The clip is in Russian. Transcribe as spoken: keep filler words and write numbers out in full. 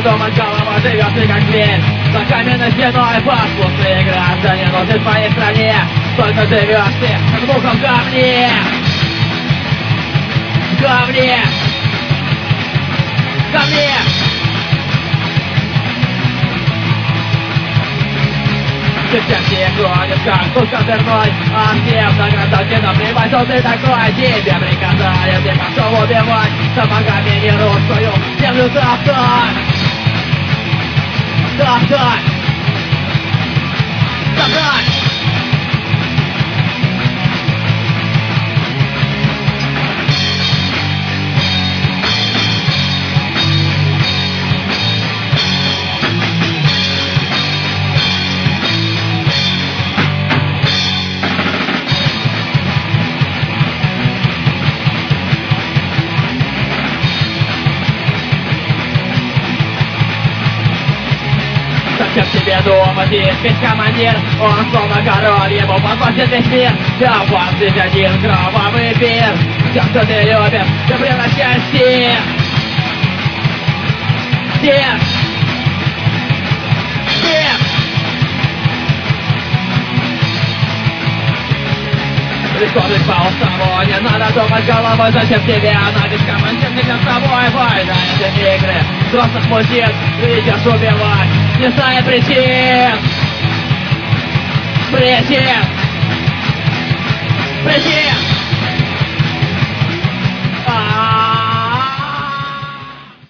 думать, голова живет ты как зверь. За каменной стеной послушные граждане, но ты в своей стране только живешь ты, как муха в говне. В говне. В говне. Всем тебе гонят, как тут козырной, а всем на глазах тебе наплевать, что ты такой. Тебе приказали, ты пошел убивать, сапогами не русскую землю топтать. Топтать. Топтать. Зачем тебе думать, есть ведь командир, он словно король, ему подвластен весь мир. Да у вас здесь один кровавый пир. Все, что ты любишь, ты превращаешь в стих. Стих. Стих. Легко жить по уставу, не надо думать головой, зачем тебе она, ведь командир не для собой. Война — это не игры взрослых мужчин, ты идешь убивать, не зная причин. Причин. Причин.